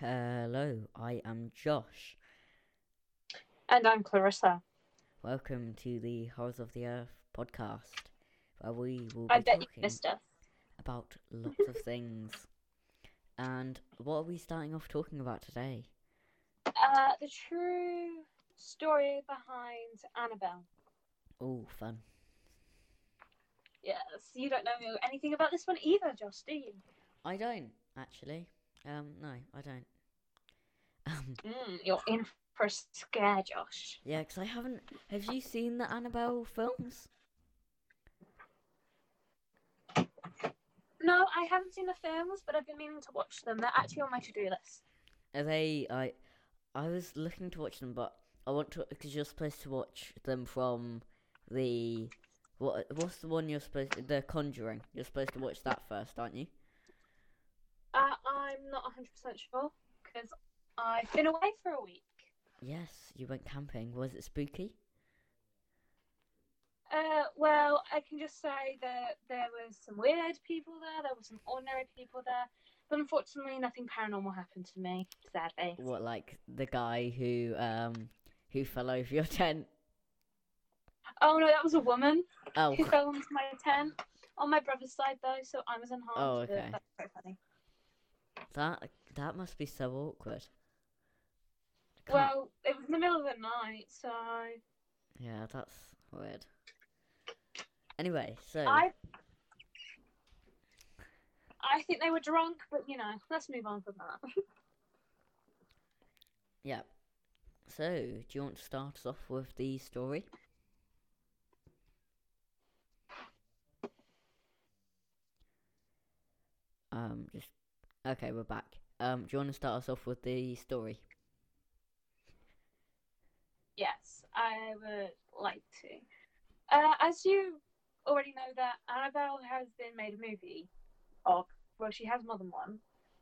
Hello, I am Josh. And I'm Clarissa. Welcome to the Horrors of the Earth podcast, where we will I be bet you talking missed us. about lots of things. And what are we starting off talking about today? The true story behind Annabelle. Oh, fun. Yes, you don't know anything about this one either, Josh, do you? I don't, actually. No, I don't. You're in for a scare, Josh. Yeah, because I haven't. Have you seen the Annabelle films? No, I haven't seen the films, but I've been meaning to watch them. They're actually on my to-do list. Are they. I was looking to watch them, but I want to. Because you're supposed to watch them from the. What's the one you're supposed to. The Conjuring. You're supposed to watch that first, aren't you? I'm not 100% sure, because I've been away for a week. Yes, you went camping. Was it spooky? Well, I can just say that there was some weird people there were some ordinary people there, but unfortunately nothing paranormal happened to me, sadly. What, like the guy who fell over your tent? Oh no, that was a woman Oh, who fell into my tent. On my brother's side though, so I was unharmed, oh, but okay. that's so funny. That must be so awkward. I can't. Well, it was in the middle of the night, so Yeah, that's weird. Anyway, so I I think they were drunk, but let's move on from that. yeah. So, do you want to start us off with the story? Just okay. We're back. Do you want to start us off with the story? Yes, I would like to. As you already know, that Annabelle has been made a movie of. Well, she has more than one.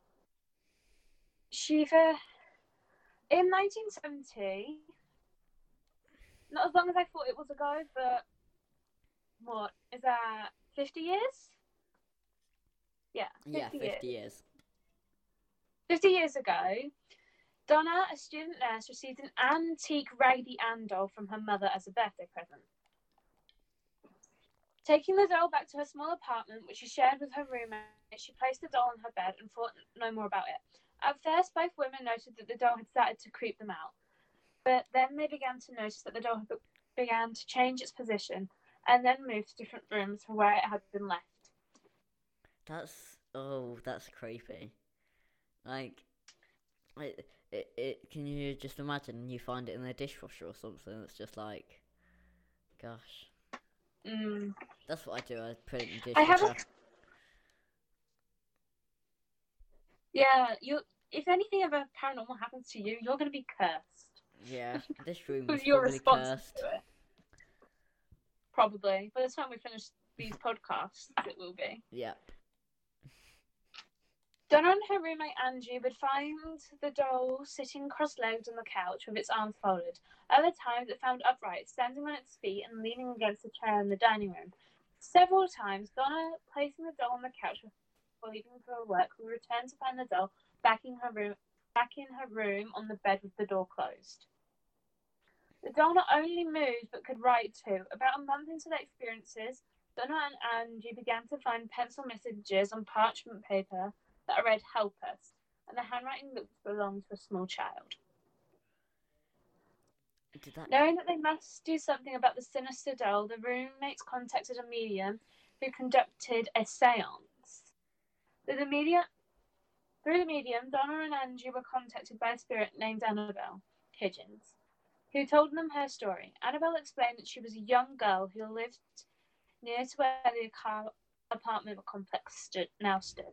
She in 1970, not as long as I thought it was ago, but what is that? 50 years? Yeah, Yeah, 50 50 years. years. 50 years ago, Donna, a student nurse, received an antique Raggedy Ann doll from her mother as a birthday present. Taking the doll back to her small apartment, which she shared with her roommate, she placed the doll on her bed and thought no more about it. At first, both women noted that the doll had started to creep them out, but then they began to notice that the doll began to change its position and then move to different rooms from where it had been left. That's creepy. Like, can you just imagine you find it in the dishwasher or something? It's just like, gosh, Mm. that's what I do. I put it in the I have dishwasher. yeah. You, if anything ever paranormal happens to you, you're going to be cursed. Yeah, this room Because is you're probably responsible cursed. to it. Probably. By the time we finish these podcasts, it will be. Yep. Donna and her roommate Angie would find the doll sitting cross-legged on the couch with its arms folded. Other times it found upright, standing on its feet and leaning against a chair in the dining room. Several times, Donna, placing the doll on the couch before leaving for work, would return to find the doll back in her room on the bed with the door closed. The doll not only moved but could write too. About a month into their experiences, Donna and Angie began to find pencil messages on parchment paper that read "Help us," and the handwriting looked to belong to a small child. Did that? Knowing that they must do something about the sinister doll, the roommates contacted a medium who conducted a seance. Through the medium, Donna and Angie were contacted by a spirit named Annabelle Higgins, who told them her story. Annabelle explained that she was a young girl who lived near to where the apartment complex now stood.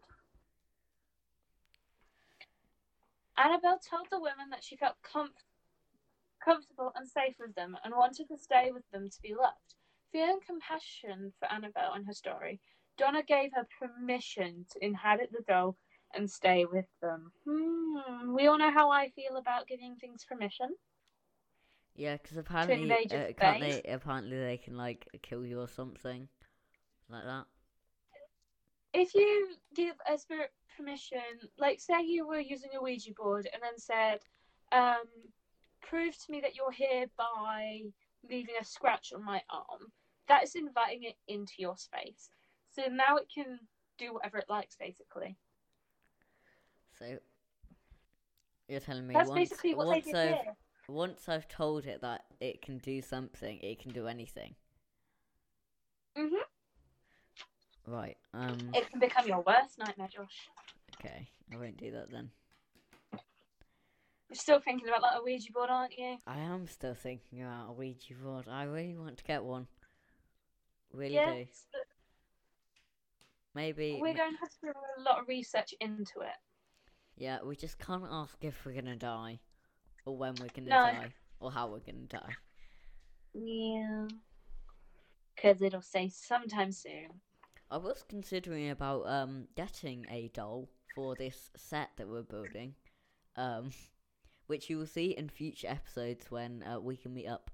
Annabelle told the women that she felt comfortable and safe with them and wanted to stay with them to be loved. Feeling compassion for Annabelle and her story, Donna gave her permission to inhabit the doll and stay with them. We all know how I feel about giving things permission Yeah, because to apparently, invade your can't they? space. Apparently, they can like kill you or something like that. if you give a spirit permission, like say you were using a Ouija board and then said, prove to me that you're here by leaving a scratch on my arm, that is inviting it into your space. So now it can do whatever it likes, basically. So you're telling me That's basically what they did here. once I've told it that it can do something, it can do anything. Mhm. Right. It can become your worst nightmare, Josh. Okay, I won't do that then. You're still thinking about that Ouija board, aren't you? I am still thinking about a Ouija board. I really want to get one. Really yes, do. Maybe. We're going to have to do a lot of research into it. Yeah, we just can't ask if we're gonna die, or when we're gonna die, or how we're gonna die. Yeah. Because it'll say sometime soon. I was considering about getting a doll for this set that we're building, which you will see in future episodes when we can meet up.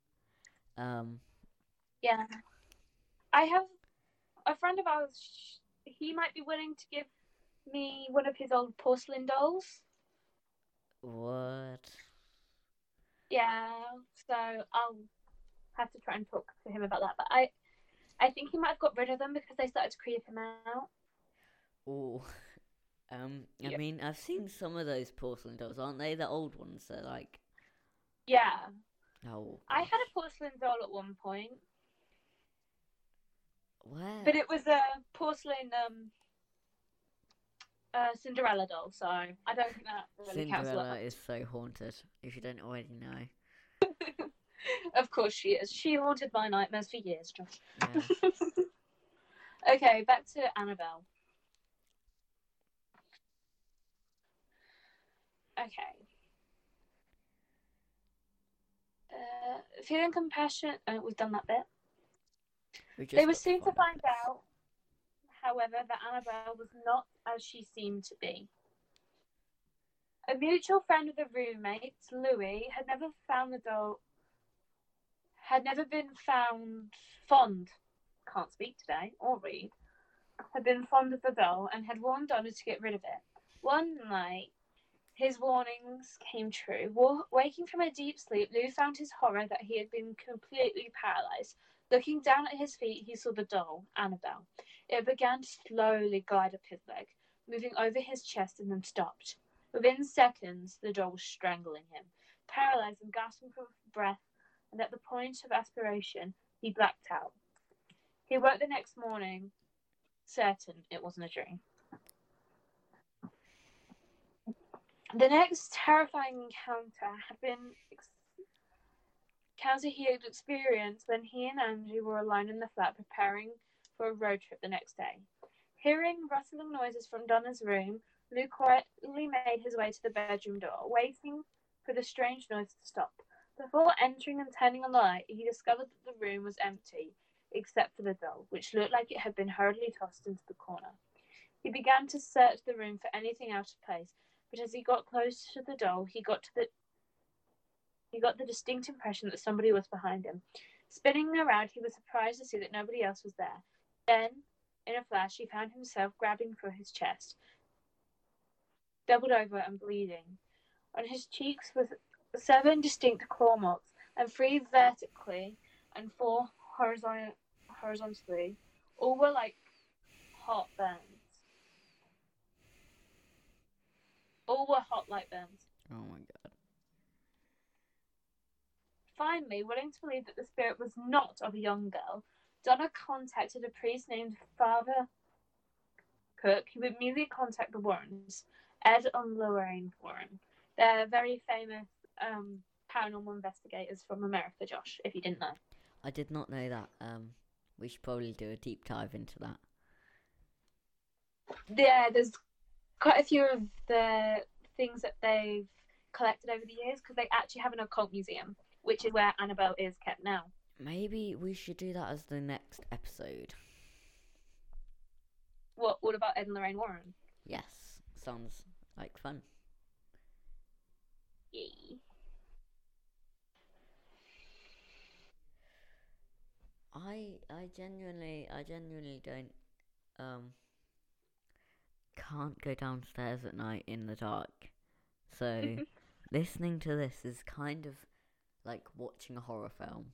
Yeah. I have a friend of ours. He might be willing to give me one of his old porcelain dolls. What? Yeah. So I'll have to try and talk to him about that. But I think he might have got rid of them because they started to creep him out. Oh. I mean, I've seen some of those porcelain dolls. Aren't they the old ones? They're like. Yeah. Oh. I had a porcelain doll at one point. Where? But it was a porcelain Cinderella doll, so I don't think that really counts. Cinderella is so haunted, if you don't already know. Of course she is. She haunted my nightmares for years, Josh. Yeah. Okay, back to Annabelle. Okay. Feeling compassion. We've done that bit. They were soon to find out, however, that Annabelle was not as she seemed to be. A mutual friend of the roommates, Louis, had never been found fond. Can't speak today or read. Had been fond of the doll and had warned Donna to get rid of it. One night, his warnings came true. Waking from a deep sleep, Lou found his horror that he had been completely paralyzed. Looking down at his feet, he saw the doll, Annabelle. It began to slowly glide up his leg, moving over his chest and then stopped. Within seconds, the doll was strangling him. Paralyzed and gasping for breath, and at the point of aspiration, he blacked out. He woke the next morning, certain it wasn't a dream. The next terrifying encounter he had experienced when he and Angie were alone in the flat preparing for a road trip the next day. Hearing rustling noises from Donna's room, Lou quietly made his way to the bedroom door, waiting for the strange noise to stop. Before entering and turning on the light, he discovered that the room was empty, except for the doll, which looked like it had been hurriedly tossed into the corner. He began to search the room for anything out of place, but as he got close to the doll, he got the distinct impression that somebody was behind him. Spinning around, he was surprised to see that nobody else was there. Then, in a flash, he found himself grabbing for his chest, doubled over and bleeding. On his cheeks were 7 distinct claw marks, and 3 vertically and 4 horizontally. All were like hot burns. All were hot like burns. Oh my god. Finally, willing to believe that the spirit was not of a young girl, Donna contacted a priest named Father Cook, who would immediately contact the Warrens, Ed and Lorraine Warren. They're very famous paranormal investigators from America, Josh, if you didn't know. I did not know that. We should probably do a deep dive into that. Yeah, there's quite a few of the things that they've collected over the years because they actually have an occult museum, which is where Annabelle is kept now. Maybe we should do that as the next episode. What, all about Ed and Lorraine Warren? Yes, sounds like fun. Yay. I genuinely don't can't go downstairs at night in the dark. So listening to this is kind of like watching a horror film.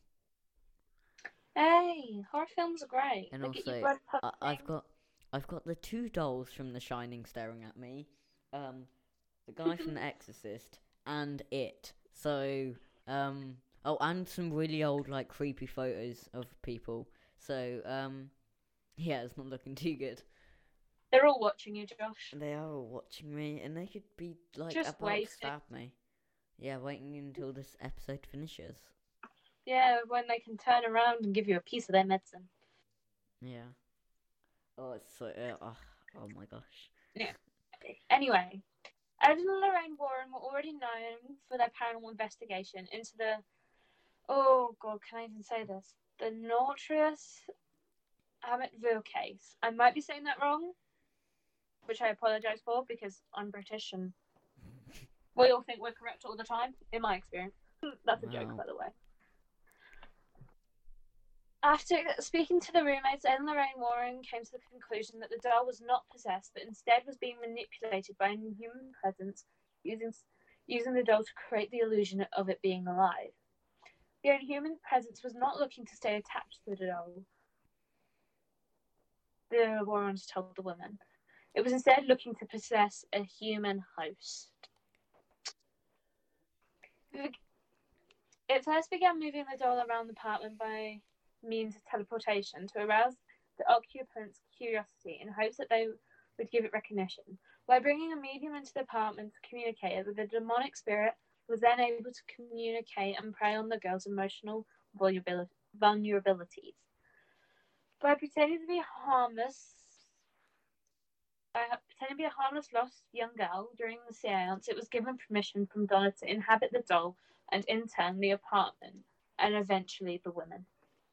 Hey, horror films are great. And They get your also, blood pumping. I've got the two dolls from The Shining staring at me. The guy from The Exorcist and It. So, oh, and some really old, like, creepy photos of people. So, yeah, it's not looking too good. They're all watching you, Josh. They are all watching me, and they could be, like, Just about waiting. to stab me. Yeah, waiting until this episode finishes. Yeah, when they can turn around and give you a piece of their medicine. Yeah. Oh, it's so, oh my gosh. Yeah. Anyway, Ed and Lorraine Warren were already known for their paranormal investigation into the, oh god, can I even say this? The Notorious Amityville case. I might be saying that wrong, which I apologise for because I'm British and we all think we're correct all the time, in my experience. That's a joke, by the way. After speaking to the roommates, Ed and Lorraine Warren came to the conclusion that the doll was not possessed, but instead was being manipulated by an inhuman presence, using the doll to create the illusion of it being alive. The inhuman presence was not looking to stay attached to the doll, the Warrens told the woman. It was instead looking to possess a human host. It first began moving the doll around the apartment by means of teleportation to arouse the occupants' curiosity in hopes that they would give it recognition. By bringing a medium into the apartment to communicate with the demonic spirit, was then able to communicate and prey on the girl's emotional vulnerabilities. By pretending to be a harmless lost young girl during the seance, it was given permission from Donna to inhabit the doll and in turn the apartment and eventually the women.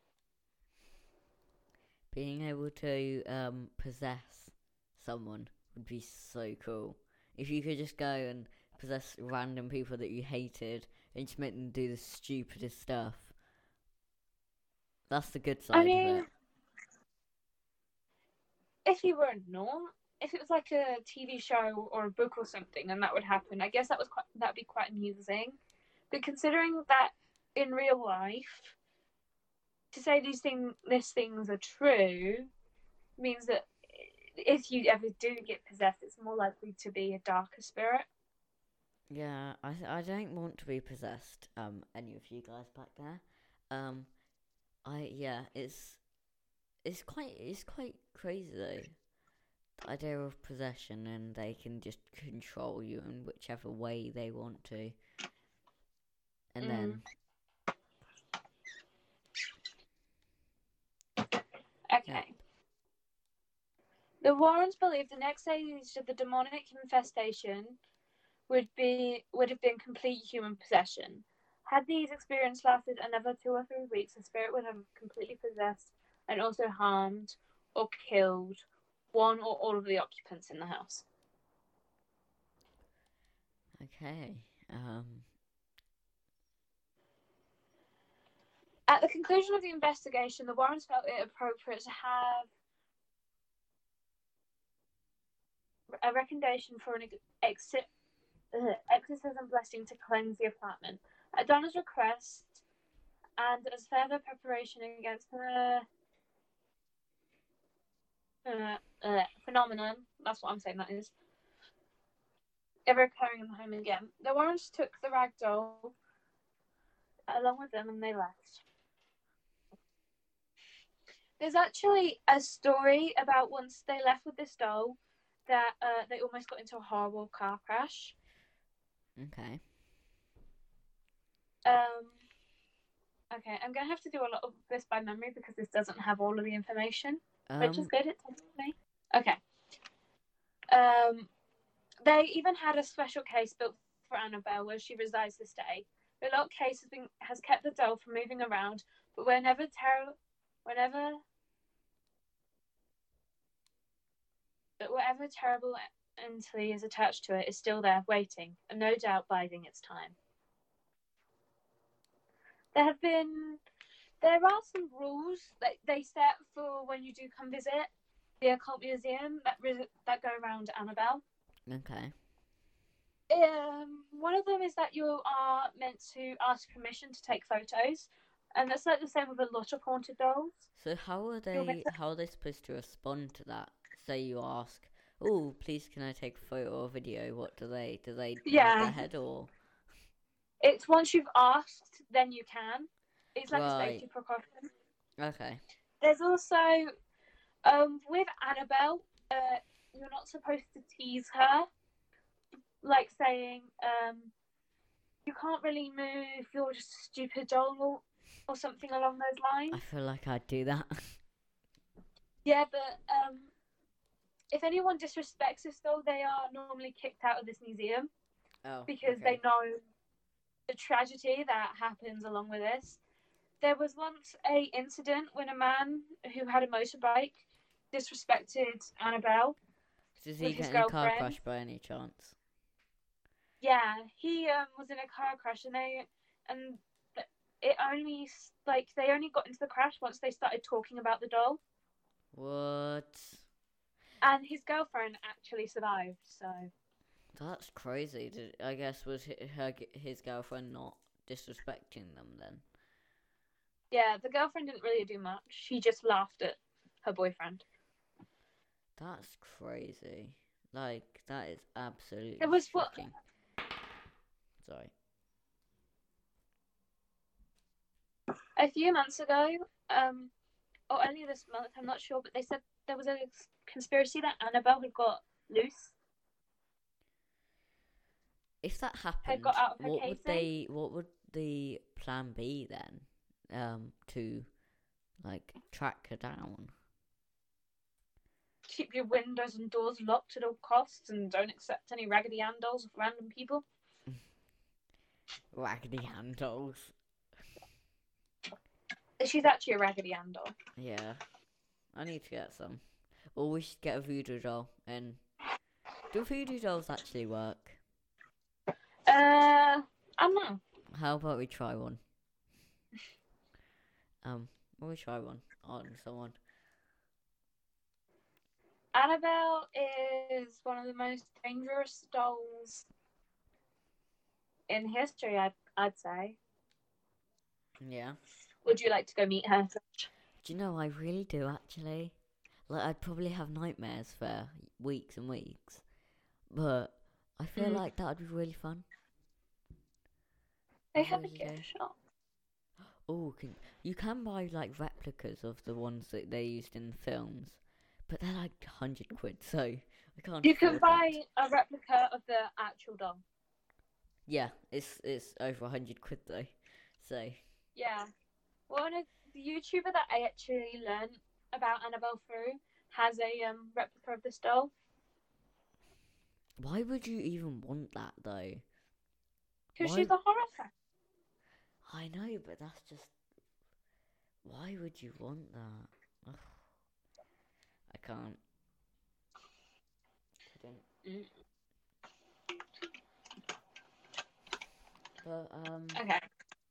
Being able to possess someone would be so cool. If you could just go and possess random people that you hated and just make them do the stupidest stuff. That's the good side of it. If you were normal, if it was like a TV show or a book or something, and that would happen, I guess that'd be quite amusing. But considering that in real life, to say these things are true means that if you ever do get possessed, it's more likely to be a darker spirit. Yeah, I don't want to be possessed. Any of you guys back there? It's quite crazy though. The idea of possession, and they can just control you in whichever way they want to, and then. Okay. Yeah. The Warrens believed the next stage of the demonic infestation would have been complete human possession. Had these experiences lasted another 2 or 3 weeks, the spirit would have completely possessed and also harmed or killed one or all of the occupants in the house. Okay. At the conclusion of the investigation, the Warrens felt it appropriate to have a recommendation for an exorcism blessing to cleanse the apartment. At Donna's request, and as further preparation against the phenomenon, that's what I'm saying that is, ever occurring in the home again, the Warrens took the rag doll along with them and they left. There's actually a story about once they left with this doll that they almost got into a horrible car crash. Okay. Okay, I'm going to have to do a lot of this by memory because this doesn't have all of the information, which is good, it tells me. Okay. They even had a special case built for Annabelle where she resides this day. The lock case has kept the doll from moving around, but whatever terrible entity is attached to it is still there, waiting, and no doubt biding its time. There are some rules that they set for when you do come visit. the occult museum that go around Annabelle. Okay. One of them is that you are meant to ask permission to take photos, and that's like the same with a lot of haunted dolls. So how are You're meant they? to, How are they supposed to respond to that? Say you ask, "Oh, please, can I take a photo or video?" What do they? Do they nod yeah, their head or? it's once you've asked, then you can. It's like a Right. safety precaution. Okay. There's also with Annabelle, you're not supposed to tease her, like saying you can't really move, you're just a stupid doll, or something along those I lines. feel like I'd do that. Yeah, but if anyone disrespects this doll, they are normally kicked out of this museum Oh. because Okay. they know the tragedy that happens along with this. There was once a incident when a man who had a motorbike disrespected Annabelle Does he with his get in a car girlfriend. crash by any chance? Yeah, he was in a car crash, and it only they only got into the crash once they started talking about the doll, What? and his girlfriend actually survived. So That's crazy. I guess was his girlfriend not disrespecting them then? yeah, the girlfriend didn't really do much. She just laughed at her boyfriend. That's crazy. Like that is absolutely There was what shocking. Sorry. a few months ago, or earlier this month, I'm not sure, but they said there was a conspiracy that Annabelle had got loose, If that had happened, got out of her what would casing. what would the plan be then? To like track her down. Keep your windows and doors locked at all costs, and don't accept any Raggedy Ann dolls of random people. Raggedy Ann dolls. She's actually a Raggedy Ann doll. Yeah, I need to get some. Or we should get a voodoo doll. And do voodoo dolls actually work? I don't know. How about we try one? Will we try one on someone? Annabelle is one of the most dangerous dolls in history, I'd say. Yeah. Would you like to go meet her? Do you know, I really do actually. Like, I'd probably have nightmares for weeks and weeks. But I feel like that would be really fun. They What have a would you gift say? shop. Oh, you can buy like replicas of the ones that they used in the films, but they're like 100 quid, so I can't You afford can that. buy a replica of the actual doll. Yeah, it's over 100 quid though. So Yeah. One of the YouTuber that I actually learned about Annabelle through has a replica of this doll. why would you even want that though? Because Why? she's a horror fan. I know, but that's just. Why would you want that? Ugh, I can't. Couldn't. But Okay.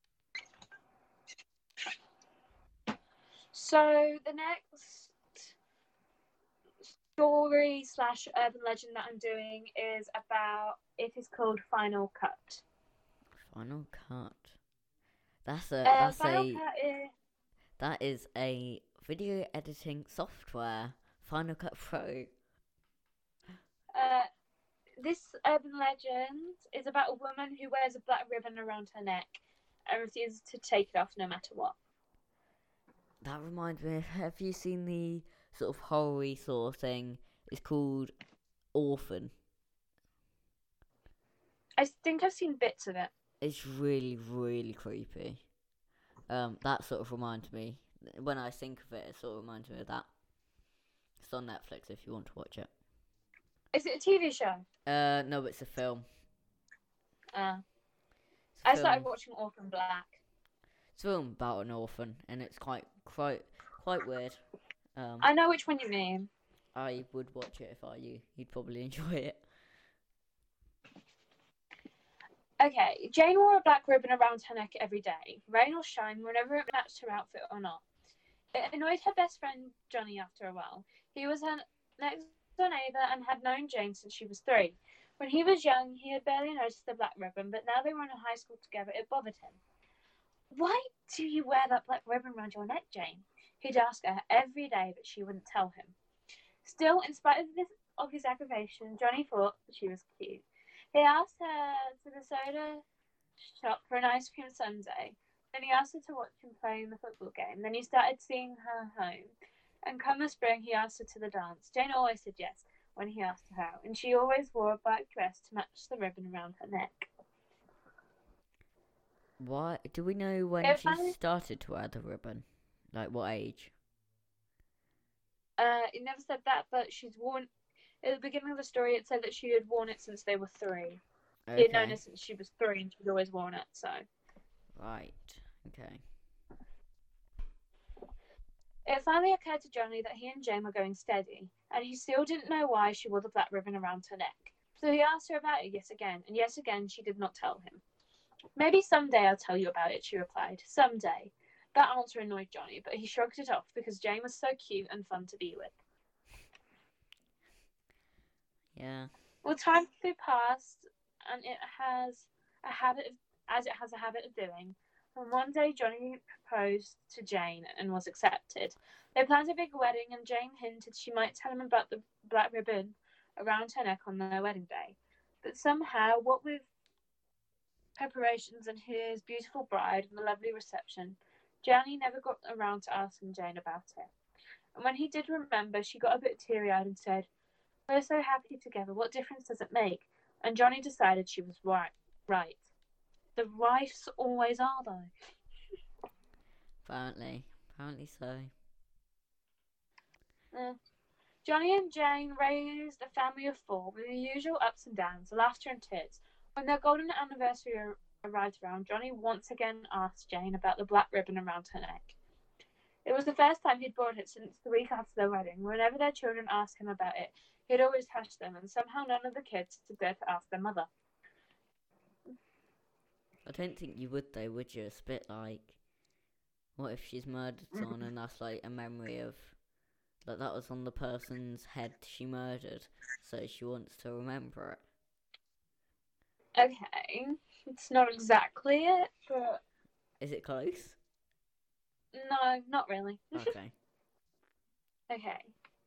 So the next story slash urban legend that I'm doing is about. It is called Final Cut. Final Cut. That's Final Cut is. that is a video editing software. Final Cut Pro. This urban legend is about a woman who wears a black ribbon around her neck and refuses to take it off no matter what. That reminds me. Have you seen the sort of horror sort of thing? It's called Orphan. I think I've seen bits of it. It's really, really creepy. That sort of reminds me. When I think of it, it sort of reminds me of that. It's on Netflix if you want to watch it. Is it a TV show? No, it's a film. I started watching Orphan Black. It's a film about an orphan, and it's quite weird. I know which one you mean. I would watch it if I were you. You'd probably enjoy it. Okay, Jane wore a black ribbon around her neck every day, rain or shine, whenever it matched her outfit or not. It annoyed her best friend Johnny after a while. He was her next door neighbour and had known Jane since she was 3. When he was young, he had barely noticed the black ribbon, but now they were in high school together, it bothered him. Why do you wear that black ribbon round your neck, Jane? He'd ask her every day, but she wouldn't tell him. Still, in spite of his aggravation, Johnny thought she was cute. He asked her to the soda shop for an ice cream sundae. Then he asked her to watch him play in the football game. Then he started seeing her home. And come the spring, he asked her to the dance. Jane always said yes when he asked her out, and she always wore a black dress to match the ribbon around her neck. Why do we know when It she started to wear the ribbon? Like what age? It never said that, but she's worn. At the beginning of the story, it said that she had worn it since they were 3. He had known her since she was 3, and she'd always worn it. So. Right. Okay. It finally occurred to Johnny that he and Jane were going steady, and he still didn't know why she wore the black ribbon around her neck. So he asked her about it yet again, and yet again she did not tell him. Maybe someday I'll tell you about it, she replied. Someday. That answer annoyed Johnny, but he shrugged it off because Jane was so cute and fun to be with. Yeah. Well, time flew past, and it has a habit of doing. And one day Johnny proposed to Jane and was accepted. They planned a big wedding, and Jane hinted she might tell him about the black ribbon around her neck on their wedding day. But somehow, what with preparations and his beautiful bride and the lovely reception, Johnny never got around to asking Jane about it. And when he did remember, she got a bit teary-eyed and said, "We're so happy together. What difference does it make?" And Johnny decided she was right. The wives always are, though. Apparently so. Johnny and Jane raised a family of 4 with the usual ups and downs, laughter and tears. When their golden anniversary arrived around, Johnny once again asked Jane about the black ribbon around her neck. It was the first time he'd bought it since the week after their wedding. Whenever their children asked him about it, he'd always hush them, and somehow none of the kids had dared to ask their mother. I don't think you would though, would you? It's a bit like, what if she's murdered someone and that's like a memory of, like that was on the person's head she murdered, so she wants to remember it. Okay, it's not exactly it, but... Is it close? No, not really. Okay. Okay.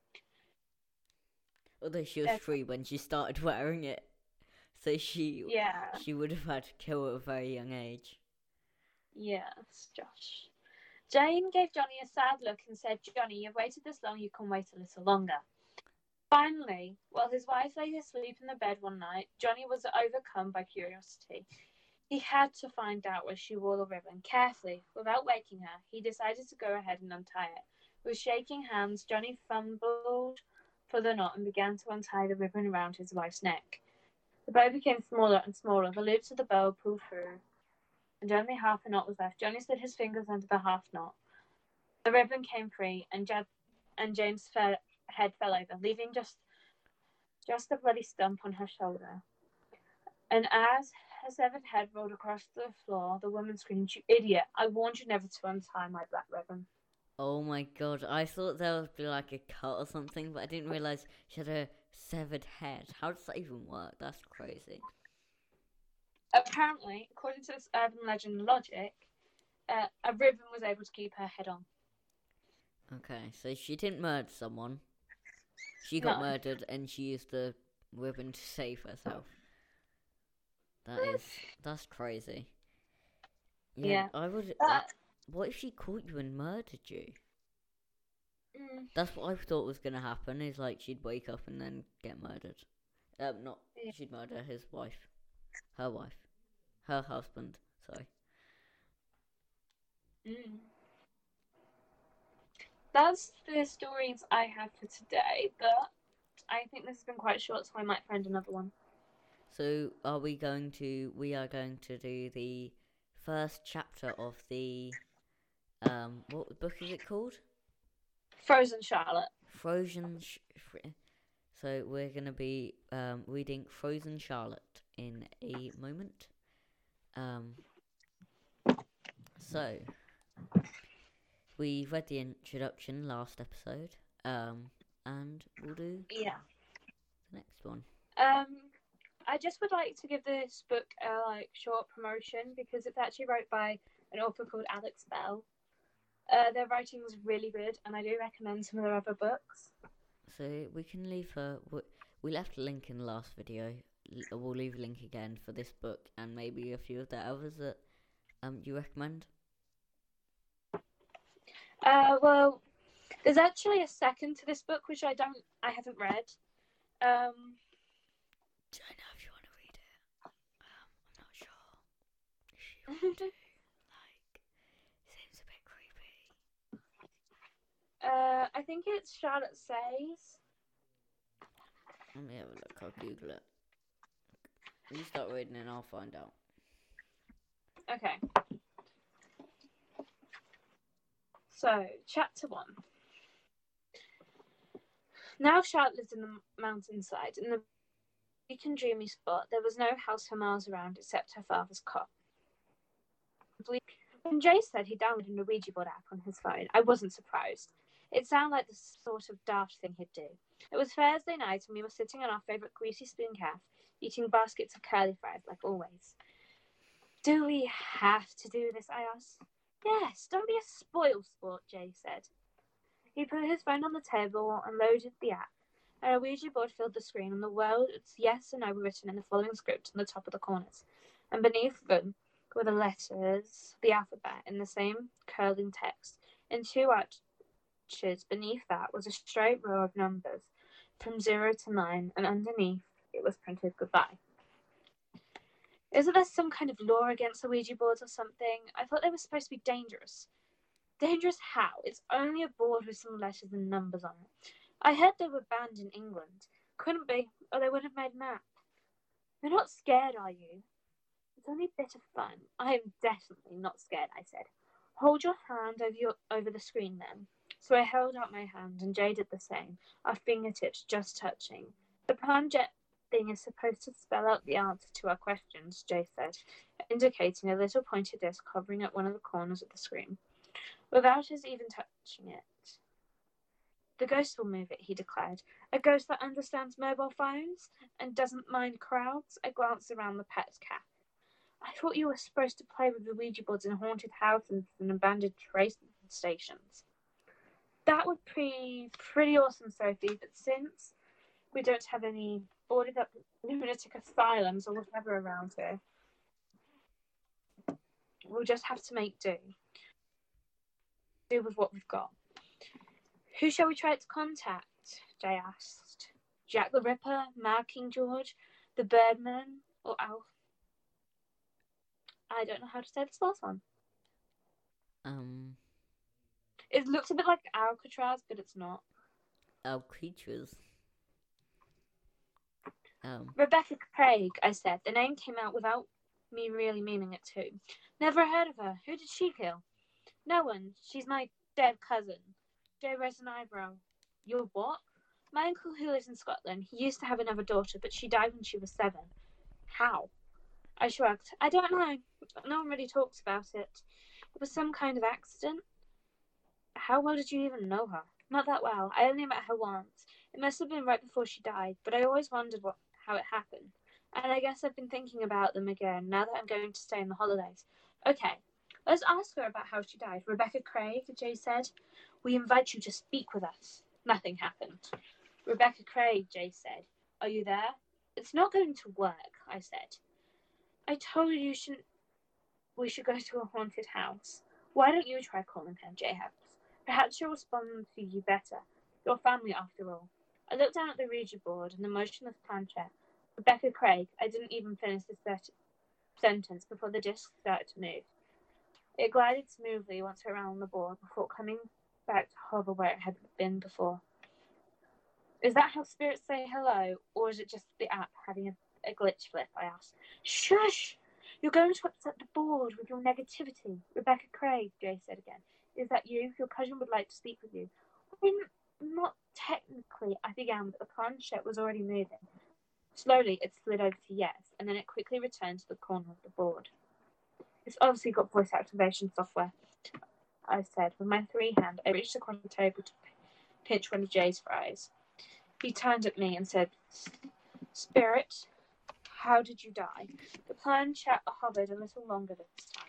Although she was 3 when she started wearing it, so she would have had to kill at a very young age. Yes, Josh. Jane gave Johnny a sad look and said, "Johnny, you've waited this long, you can wait a little longer." Finally, while his wife lay asleep in the bed one night, Johnny was overcome by curiosity. He had to find out where she wore the ribbon. Carefully, without waking her, he decided to go ahead and untie it. With shaking hands, Johnny fumbled for the knot and began to untie the ribbon around his wife's neck. The bow became smaller and smaller. The loops of the bow pulled through, and only half a knot was left. Johnny slid his fingers under the half knot. The ribbon came free, and Jane's head fell over, leaving just a bloody stump on her shoulder. And as her severed head rolled across the floor, the woman screamed, "You idiot! I warned you never to untie my black ribbon." Oh my god, I thought there would be like a cut or something, but I didn't realise she had a severed head. How does that even work? That's crazy. Apparently, according to this urban legend logic, a ribbon was able to keep her head on. Okay, so she didn't murder someone. She got murdered and she used the ribbon to save herself. That's crazy. Yeah. I would... what if she caught you and murdered you? That's what I thought was going to happen, is like she'd wake up and then get murdered. She'd murder his wife. Her wife. Her husband, sorry. That's the stories I have for today, but I think this has been quite short, so I might find another one. So we are going to do the first chapter of the, what book is it called? Frozen Charlotte. So we're going to be reading Frozen Charlotte in a moment. So we read the introduction last episode, and we'll do Yeah. the next one. I just would like to give this book a short promotion because it's actually wrote by an author called Alex Bell. Their writing is really good, and I do recommend some of their other books. So we can leave her. We left a link in the last video. We'll leave a link again for this book and maybe a few of the others that you recommend. Well, there's actually a second to this book which I haven't read. I know if you want to read it. I'm not sure. If you want to, seems a bit creepy. I think it's Charlotte Says. Let me have a look. I'll Google it. You start reading and I'll find out. Okay. So, chapter 1. Now Charlotte lived in the mountainside. In the bleak and dreamy spot, there was no house for miles around except her father's cot. When Jay said he downloaded a Ouija board app on his phone, I wasn't surprised. It sounded like the sort of daft thing he'd do. It was Thursday night, and we were sitting in our favourite greasy spoon cafe, eating baskets of curly fries like always. Do we have to do this? I asked. Yes, don't be a spoil sport, Jay said. He put his phone on the table and loaded the app. A Ouija board filled the screen, and the words yes and no were written in the following script on the top of the corners. And beneath them were the letters, the alphabet, in the same curling text. In 2 arches beneath that was a straight row of numbers from 0 to 9, and underneath it was printed goodbye. Isn't there some kind of law against the Ouija boards or something? I thought they were supposed to be dangerous. Dangerous how? It's only a board with some letters and numbers on it. I heard they were banned in England. Couldn't be, or they would have made an app. You're not scared, are you? It's only a bit of fun. I am definitely not scared, I said. Hold your hand over the screen then. So I held out my hand, and Jay did the same, our fingertips just touching. The PlanJet thing is supposed to spell out the answer to our questions, Jay said, indicating a little pointed disc hovering at one of the corners of the screen. Without us even touching it. The ghost will move it, he declared. A ghost that understands mobile phones and doesn't mind crowds. I glanced around the pet cafe. I thought you were supposed to play with the Ouija boards in haunted houses and abandoned train stations. That would be pretty awesome, Sophie, but since we don't have any boarded up lunatic asylums or whatever around here, we'll just have to make do with what we've got. Who shall we try to contact? Jay asked. Jack the Ripper, Mad King George, the Birdman, or Alf? I don't know how to say this last one. It looks a bit like Alcatraz, but it's not. Alcatraz. Rebecca Craig, I said. The name came out without me really meaning it to. Never heard of her. Who did she kill? No one. She's my dead cousin. Jay raised an eyebrow. Your what? My uncle who lives in Scotland. He used to have another daughter, but she died when she was 7. How? I shrugged. I don't know. No one really talks about it. It was some kind of accident. How well did you even know her? Not that well. I only met her once. It must have been right before she died, but I always wondered how it happened. And I guess I've been thinking about them again now that I'm going to stay in the holidays. Okay, let's ask her about how she died. Rebecca Craig, Jay said. We invite you to speak with us. Nothing happened. Rebecca Craig, Jay said. Are you there? It's not going to work, I said. I told you we should go to a haunted house. Why don't you try calling her, Jay helped. Perhaps she'll respond to you better. Your family, after all. I looked down at the Ouija board and the motionless planchette. Rebecca Craig, I didn't even finish the sentence before the disc started to move. It glided smoothly once around the board before coming back to hover where it had been before. Is that how spirits say hello, or is it just the app having a glitch flip? I asked. Shush! You're going to upset the board with your negativity. Rebecca Craig, Jay said again. Is that you? Your cousin would like to speak with you. Not technically, I began, but the planchette was already moving. Slowly, it slid over to yes, and then it quickly returned to the corner of the board. It's obviously got voice activation software. I said. With my free hand, I reached across the table to pinch one of Jay's fries. He turned at me and said, Spirit, how did you die? The planchette hovered a little longer this time.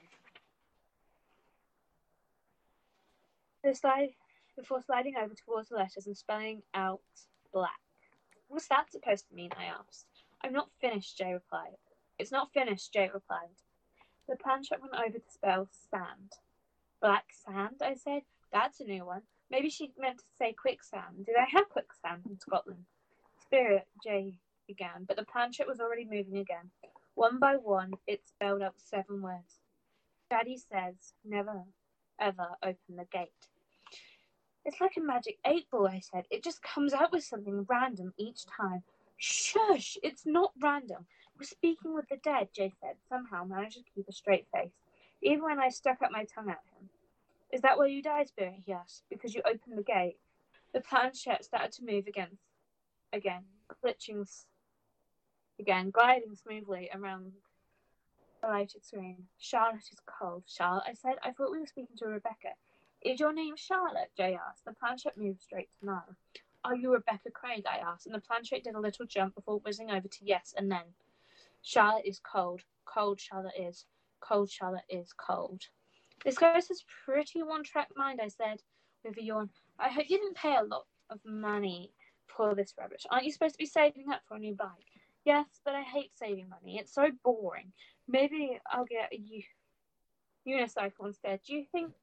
Before sliding over towards the letters and spelling out black. What's that supposed to mean? I asked. I'm not finished, Jay replied. It's not finished, Jay replied. The planchette went over to spell sand. Black sand, I said. That's a new one. Maybe she meant to say quicksand. Do they have quicksand in Scotland? Spirit, Jay began, but the planchette was already moving again. One by one, it spelled out 7 words. Daddy says, never, ever open the gate. It's like a magic 8-ball, I said. It just comes out with something random each time. Shush! It's not random. We're speaking with the dead, Jay said, somehow managed to keep a straight face, even when I stuck out my tongue at him. Is that where you died, Spirit? He asked. Because you opened the gate. The planchette started to move again, glitching again, gliding smoothly around the lighted screen. Charlotte is cold. Charlotte, I said. I thought we were speaking to Rebecca. Is your name Charlotte? Jay asked. The planchette moved straight to no. Are you Rebecca Craig? I asked, and the planchette did a little jump before whizzing over to yes, and then. Charlotte is cold. Cold Charlotte is. Cold Charlotte is cold. This ghost has pretty one-track mind, I said, with a yawn. I hope you didn't pay a lot of money for this rubbish. Aren't you supposed to be saving up for a new bike? Yes, but I hate saving money. It's so boring. Maybe I'll get a unicycle instead. Do you think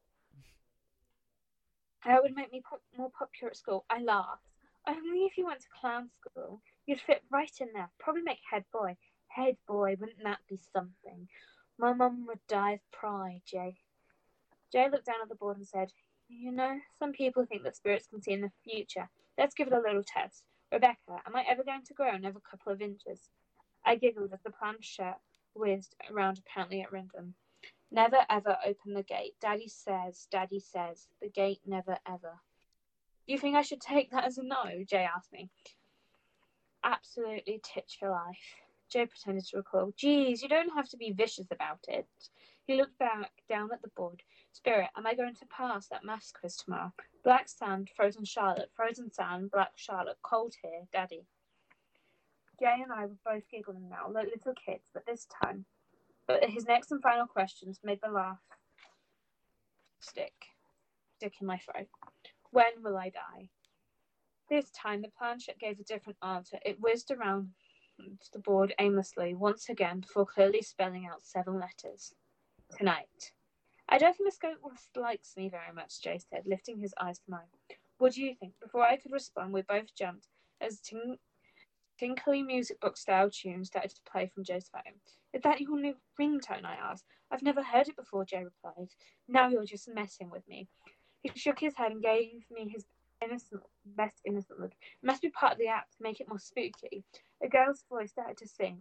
that would make me more popular at school? I laughed. Only if you went to clown school. You'd fit right in there. Probably make head boy. Head boy, wouldn't that be something? My mum would die of pride, Jay. Jay looked down at the board and said, You know, some people think that spirits can see in the future. Let's give it a little test. Rebecca, am I ever going to grow another couple of inches? I giggled as the planchette whizzed around apparently at random. Never ever open the gate. Daddy says, the gate never ever. Do you think I should take that as a no? Jay asked me. Absolutely titch for life. Jay pretended to recall. Geez, you don't have to be vicious about it. He looked back down at the board. Spirit, am I going to pass that maths quiz tomorrow? Black sand, frozen Charlotte, frozen sand, black Charlotte, cold here, Daddy. Jay and I were both giggling now, like little kids, but his next and final questions made the laugh stick in my throat. When will I die? This time the planchette gave a different answer. It whizzed around the board aimlessly once again before clearly spelling out 7 letters. Tonight. I don't think Miss Goatworth likes me very much, Jay said, lifting his eyes to mine. What do you think? Before I could respond, we both jumped as tinkly music box style tune started to play from Jay's phone. Is that your new ringtone? I asked. I've never heard it before, Jay replied. Now you're just messing with me. He shook his head and gave me his best innocent look. It must be part of the act to make it more spooky. A girl's voice started to sing.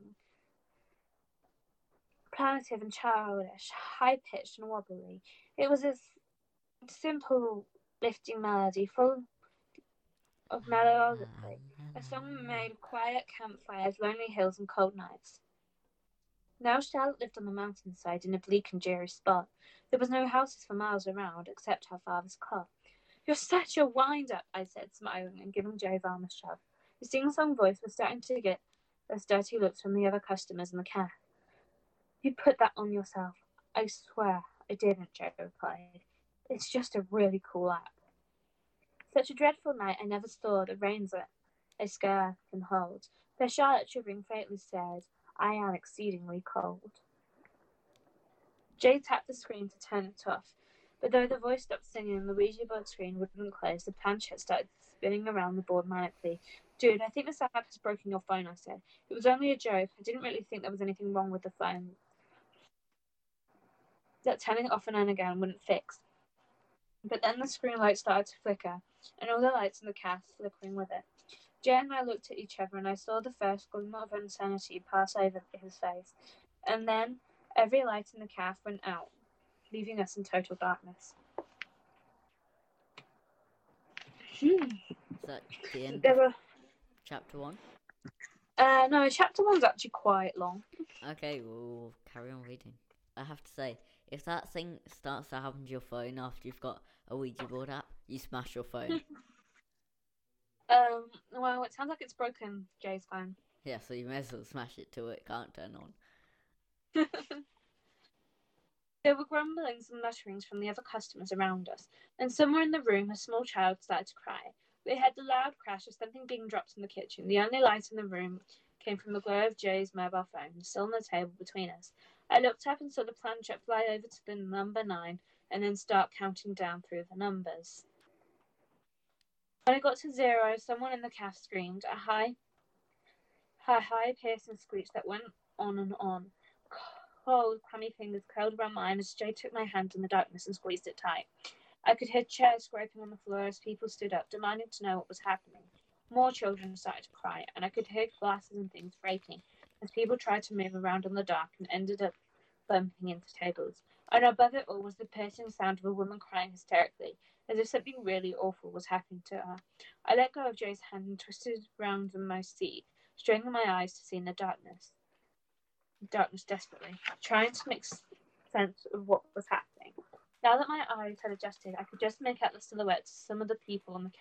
Plaintive and childish, high-pitched and wobbly. It was a simple, lifting melody, full of melody. A song made of quiet campfires, lonely hills, and cold nights. Now Charlotte lived on the mountainside in a bleak and dreary spot. There was no houses for miles around, except her father's cot. You're such a wind-up, I said, smiling and giving Joe Varm a shove. His sing-song voice was starting to get those dirty looks from the other customers in the cafe. You put that on yourself. I swear I didn't, Joe replied. It's just a really cool app. Such a dreadful night I never saw the rains a scarf can hold. Fair Charlotte, shivering faintly, said, I am exceedingly cold. Jay tapped the screen to turn it off, but though the voice stopped singing and the Ouija board screen wouldn't close, the planchette started spinning around the board manically. Dude, I think this app has broken your phone, I said. It was only a joke. I didn't really think there was anything wrong with the phone that turning it off and on again wouldn't fix. But then the screen light started to flicker, and all the lights in the cafe flickering with it. Jay and I looked at each other, and I saw the first glimmer of insanity pass over his face. And then every light in the cafe went out, leaving us in total darkness. Is that the end of chapter 1? No, chapter 1's actually quite long. Okay, we'll carry on reading. I have to say, if that thing starts to happen to your phone after you've got a Ouija board app, you smash your phone. Well, it sounds like it's broken, Jay's phone. Yeah, so you may as well smash it till it can't turn on. There were grumblings and mutterings from the other customers around us, and somewhere in the room a small child started to cry. We heard the loud crash of something being dropped in the kitchen. The only light in the room came from the glow of Jay's mobile phone, still on the table between us. I looked up and saw the planchette fly over to the number 9 and then start counting down through the numbers. When it got to 0, someone in the caf screamed, a high, piercing screech that went on and on. Cold, clammy fingers curled around mine as Jay took my hand in the darkness and squeezed it tight. I could hear chairs scraping on the floor as people stood up, demanding to know what was happening. More children started to cry, and I could hear glasses and things breaking as people tried to move around in the dark and ended up bumping into tables. And above it all was the piercing sound of a woman crying hysterically, as if something really awful was happening to her. I let go of Jay's hand and twisted round in my seat, straining my eyes to see in the darkness desperately, trying to make sense of what was happening. Now that my eyes had adjusted, I could just make out the silhouettes of some of the people in the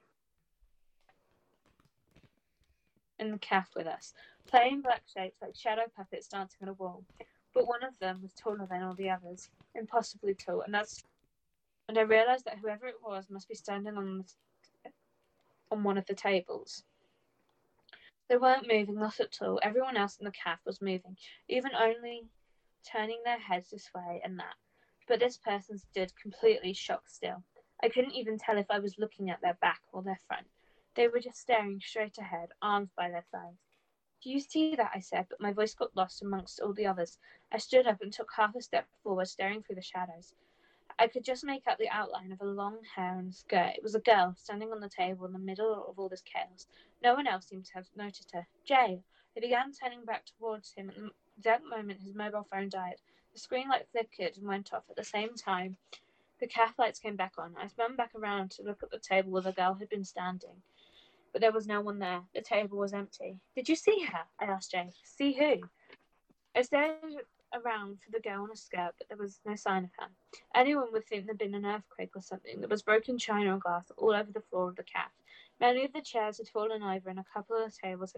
caf with us, playing black shapes like shadow puppets dancing on a wall. But one of them was taller than all the others, impossibly tall, and I realised that whoever it was must be standing on one of the tables. They weren't moving, not at all. Everyone else in the caf was moving, even only turning their heads this way and that. But this person stood completely shocked still. I couldn't even tell if I was looking at their back or their front. They were just staring straight ahead, arms by their sides. Do you see that? I said, but my voice got lost amongst all the others. I stood up and took half a step forward, staring through the shadows. I could just make out the outline of a long hair and skirt. It was a girl standing on the table in the middle of all this chaos. No one else seemed to have noticed her. Jay! I began turning back towards him. At the exact moment his mobile phone died. The screen light flickered and went off. At the same time, the caf lights came back on. I spun back around to look at the table where the girl had been standing. But there was no one there. The table was empty. Did you see her? I asked Jay. See who? I stared around for the girl in a skirt, but there was no sign of her. Anyone would think there'd been an earthquake or something. There was broken china and glass all over the floor of the caf. Many of the chairs had fallen over, and a couple of the tables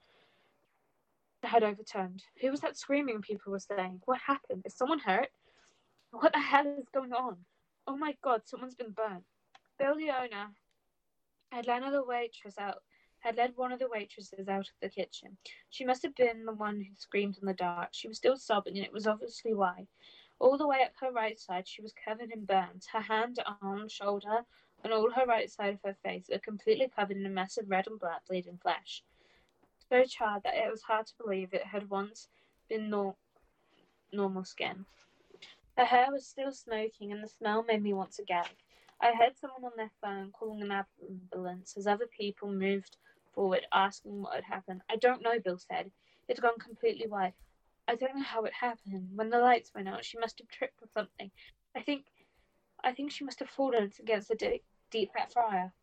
had overturned. Who was that screaming? People were saying. What happened? Is someone hurt? What the hell is going on? Oh my God! Someone's been burnt. Bill, the owner, had led one of the waitresses out of the kitchen. She must have been the one who screamed in the dark. She was still sobbing, and it was obviously why. All the way up her right side, she was covered in burns. Her hand, arm, shoulder, and all her right side of her face were completely covered in a mess of red and black bleeding flesh. So charred that it was hard to believe it had once been normal skin. Her hair was still smoking, and the smell made me want to gag. I heard someone on their phone calling an ambulance as other people moved forward, asking what had happened. I don't know, Bill said. It had gone completely white. I don't know how it happened. When the lights went out, she must have tripped or something. I think she must have fallen against the deep fat fryer.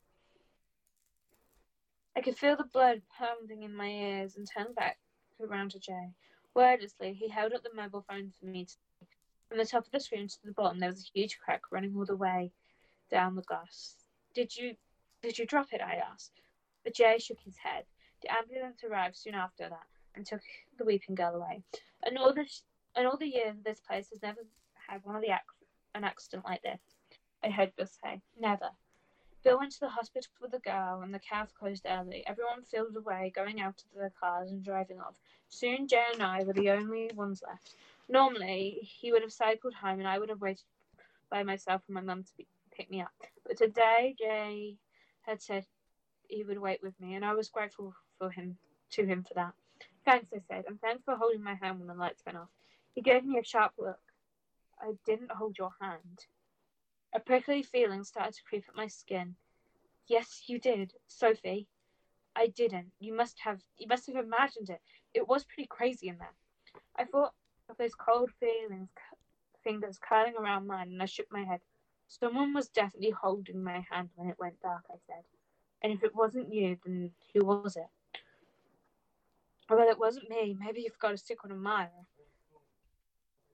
I could feel the blood pounding in my ears and turned back around to Jay. Wordlessly, he held up the mobile phone for me to see. From the top of the screen to the bottom, there was a huge crack running all the way down the glass. Did you drop it? I asked. But Jay shook his head. The ambulance arrived soon after that and took the weeping girl away. And all the years this place has never had an accident like this. I heard Bill say. Never. Bill went to the hospital with the girl, and the caf closed early. Everyone filed away, going out to their cars and driving off. Soon Jay and I were the only ones left. Normally, he would have cycled home, and I would have waited by myself for my mum to pick me up. But today, Jay had said he would wait with me, and I was grateful to him for that. Thanks, I said, and thanks for holding my hand when the lights went off. He gave me a sharp look. I didn't hold your hand. A prickly feeling started to creep up my skin. Yes, you did, Sophie. I didn't. You must have imagined it. It was pretty crazy in there. I thought of those cold fingers curling around mine, and I shook my head. Someone was definitely holding my hand when it went dark, I said. And if it wasn't you, then who was it? Well, it wasn't me. Maybe you've got a secret admirer.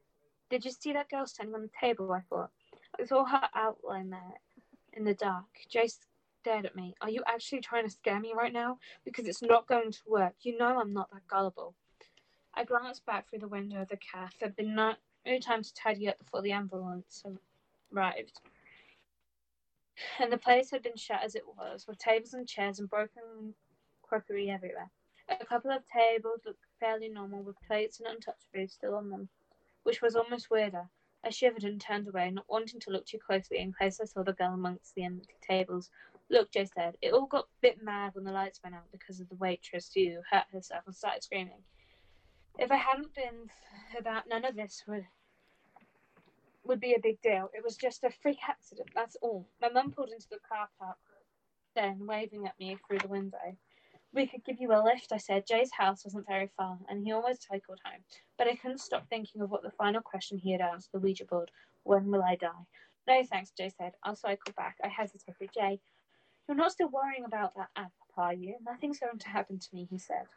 Did you see that girl standing on the table? I thought. I saw her outline there in the dark. Jay stared at me. Are you actually trying to scare me right now? Because it's not going to work. You know I'm not that gullible. I glanced back through the window of the cafe. There'd been no time to tidy up before the ambulance arrived. And the place had been shut as it was, with tables and chairs and broken crockery everywhere. A couple of tables looked fairly normal, with plates and untouched food still on them, which was almost weirder. I shivered and turned away, not wanting to look too closely in case I saw the girl amongst the empty tables. Look, Jay said. It all got a bit mad when the lights went out because of the waitress who hurt herself and started screaming. If I hadn't been for that, none of this would be a big deal. It was just a freak accident, that's all. My mum pulled into the car park then, waving at me through the window. We could give you a lift, I said. Jay's house wasn't very far, and he always cycled home. But I couldn't stop thinking of what the final question he had asked the Ouija board. When will I die? No, thanks, Jay said. I'll cycle back. I hesitated. Jay, you're not still worrying about that app, are you? Nothing's going to happen to me, he said.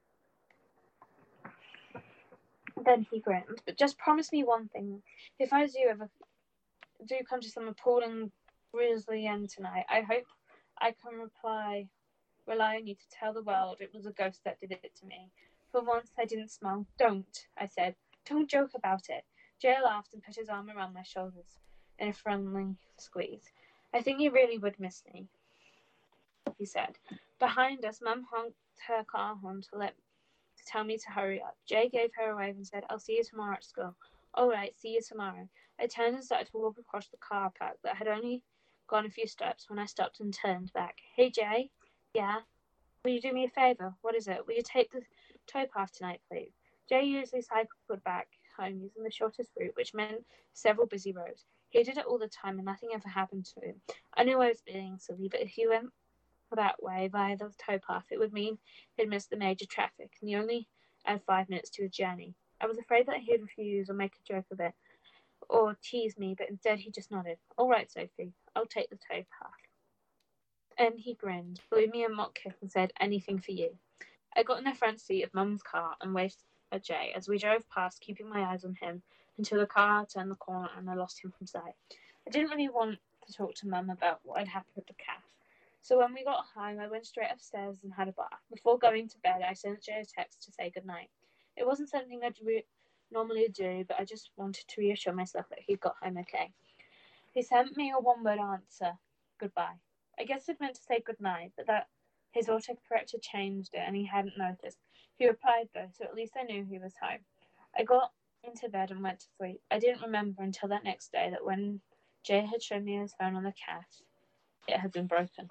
Then he grinned. But just promise me one thing. If I do come to some appalling grisly end tonight, I hope I can rely on you to tell the world it was a ghost that did it to me. For once I didn't smile. Don't, I said. Don't joke about it. Jay laughed and put his arm around my shoulders in a friendly squeeze. I think you really would miss me, he said. Behind us, Mum honked her car horn to tell me to hurry up. Jay gave her a wave and said, I'll see you tomorrow at school. All right, see you tomorrow. I turned and started to walk across the car park that had only gone a few steps when I stopped and turned back. Hey, Jay. Yeah? Will you do me a favour? What is it? Will you take the towpath tonight, please? Jay usually cycled back home using the shortest route, which meant several busy roads. He did it all the time and nothing ever happened to him. I knew I was being silly, but if he went that way via the towpath, it would mean he'd miss the major traffic, and he only had 5 minutes to his journey. I was afraid that he'd refuse or make a joke of it, or tease me, but instead he just nodded. All right, Sophie, I'll take the towpath. And he grinned, blew me a mock kiss, and said, anything for you. I got in the front seat of Mum's car and waved at Jay as we drove past, keeping my eyes on him until the car turned the corner and I lost him from sight. I didn't really want to talk to Mum about what had happened at the cafe. So when we got home, I went straight upstairs and had a bath. Before going to bed, I sent Jay a text to say goodnight. It wasn't something I'd normally do, but I just wanted to reassure myself that he'd got home okay. He sent me a one-word answer, goodbye. I guess it meant to say goodnight, but that his autocorrect had changed it and he hadn't noticed. He replied though, so at least I knew he was home. I got into bed and went to sleep. I didn't remember until that next day that when Jay had shown me his phone on the cafe, it had been broken.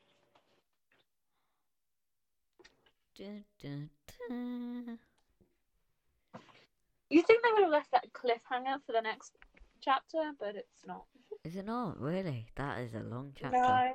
Dun, dun, dun. You think they would have left that cliffhanger for the next chapter, but it's not. Is it not? Really? That is a long chapter. No.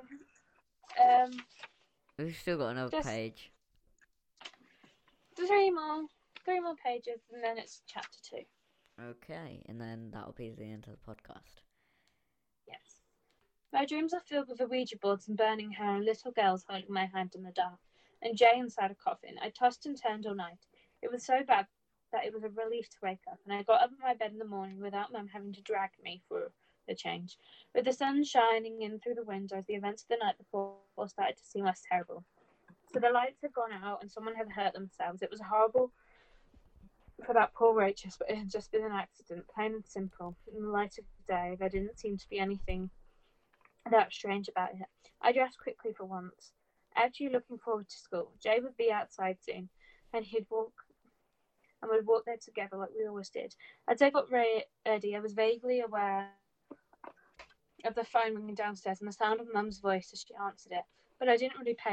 We've still got another page. Three more pages, and then it's chapter 2. Okay, and then that'll be the end of the podcast. Yes. My dreams are filled with the Ouija boards and burning hair and little girls holding my hand in the dark, and Jay inside a coffin. I tossed and turned all night. It was so bad that it was a relief to wake up, and I got up in my bed in the morning without Mum having to drag me for the change. With the sun shining in through the windows, the events of the night before started to seem less terrible. So the lights had gone out and someone had hurt themselves. It was horrible for that poor waitress, but it had just been an accident, plain and simple. In the light of day, there didn't seem to be anything that strange about it. I dressed quickly for once, actually looking forward to school. Jay would be outside soon, and we'd walk there together like we always did. As I got ready, I was vaguely aware of the phone ringing downstairs and the sound of Mum's voice as she answered it, but I didn't really pay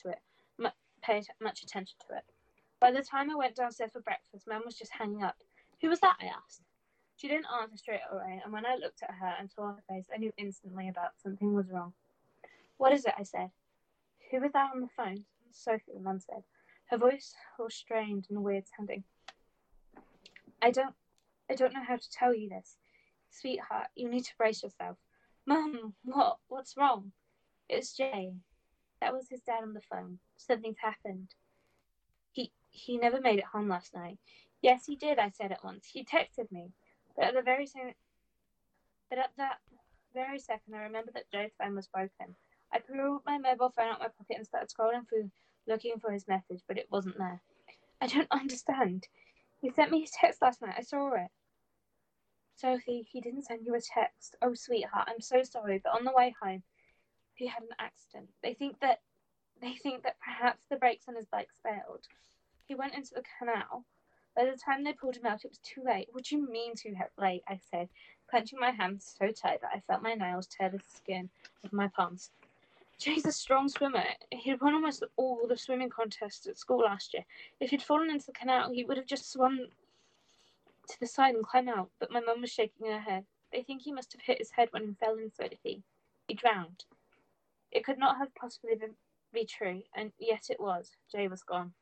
much attention to it. By the time I went downstairs for breakfast, Mum was just hanging up. Who was that? I asked. She didn't answer straight away, and when I looked at her and saw her face, I knew instantly about something was wrong. What is it? I said. Who was that on the phone? Sophie, Mum said. Her voice was strained and weird sounding. I don't know how to tell you this. Sweetheart, you need to brace yourself. Mum, what? What's wrong? It's Jay. That was his dad on the phone. Something's happened. He never made it home last night. Yes, he did, I said at once. He texted me. But at that very second, I remembered that Joe's phone was broken. I pulled my mobile phone out of my pocket and started scrolling through, looking for his message, but it wasn't there. I don't understand. He sent me his text last night. I saw it. Sophie, he didn't send you a text. Oh, sweetheart, I'm so sorry, but on the way home, he had an accident. They think that perhaps the brakes on his bike failed. He went into the canal. By the time they pulled him out, it was too late. What do you mean too late? I said, clenching my hands so tight that I felt my nails tear the skin of my palms. Jay's a strong swimmer. He'd won almost all the swimming contests at school last year. If he'd fallen into the canal, he would have just swum to the side and climbed out. But my mum was shaking her head. They think he must have hit his head when he fell into it. He drowned. It could not have possibly be true, and yet it was. Jay was gone.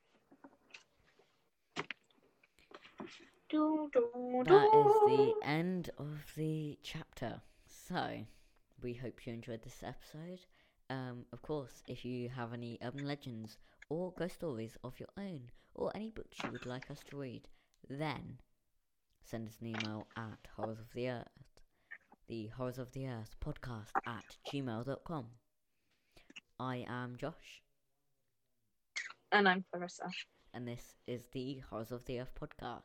That is the end of the chapter. So, we hope you enjoyed this episode. Of course, if you have any urban legends or ghost stories of your own, or any books you would like us to read, then send us an email at Horrors of the Earth, the Horrors of the Earth podcast at gmail.com. I am Josh. And I'm Clarissa. And this is the Horrors of the Earth podcast.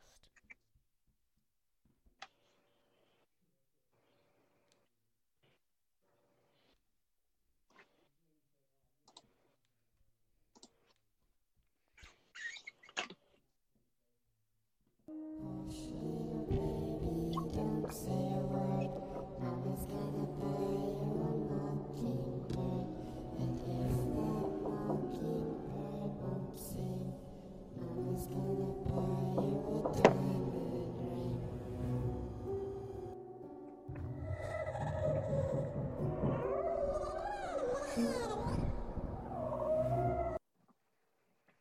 Yeah.